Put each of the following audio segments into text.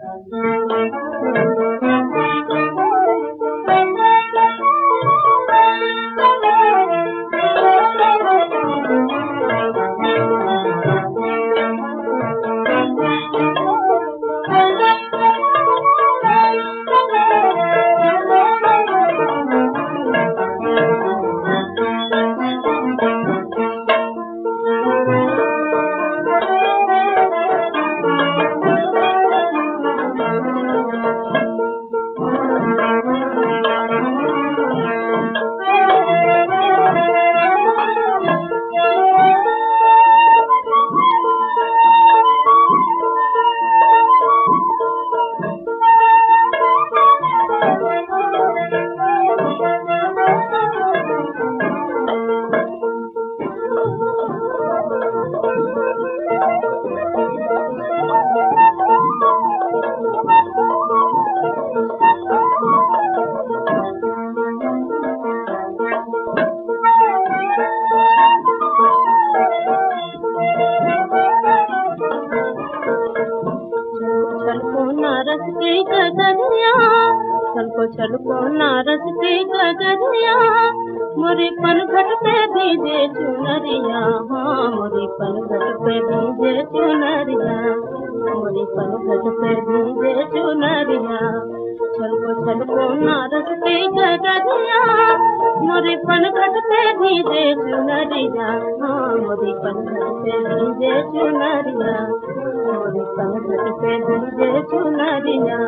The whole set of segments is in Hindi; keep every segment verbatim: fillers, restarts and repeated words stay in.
नारस की गगरिया, चलको चलको नारस की गगरिया, मोरी पनघट पे भीजे चुनरिया, हाँ मोरी पनघट पे भीजे चुनरिया, मोरी पनघट पे भीजे चुनरिया। चलको चलको नारस की गगरिया, मोरी पनघट पे भीजे चुनरिया, हाँ मोरी पनघट पे भीजे चुनरिया, मोरी पनघट पे भीजे चुनरिया।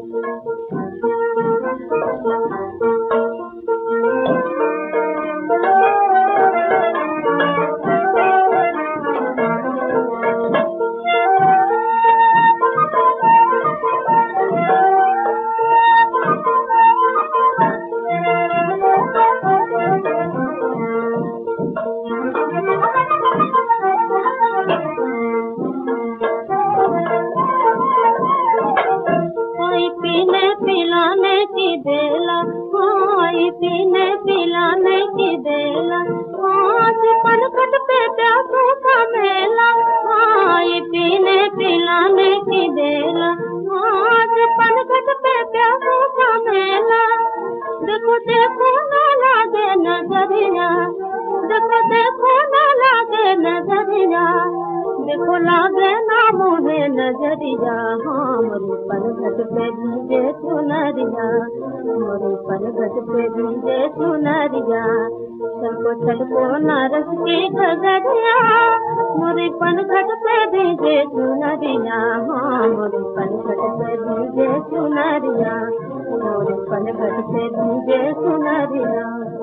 पीने पिलाने की बेला, कोई पीने पिलाने की बेला, आज पनघट पे प्यासों का मेला, कोई पीने पिलाने की बेला, आज पनघट पे प्यासों का मेला। देखो देखो ना लागे नजरिया, देखो देखो ना लागे नजरिया, देखो लागे ना मुझे नजरिया, हाँ मोरी पनघट पे भीजे चुनरिया, मोरी पनघट पे भीजे चुनरिया। चलको चलको नारस की गगरिया, मोरी पनघट पे भीजे चुनरिया, हाँ मोरी पनघट पे भीजे चुनरिया, मोरी पनघट पे भीजे चुनरिया।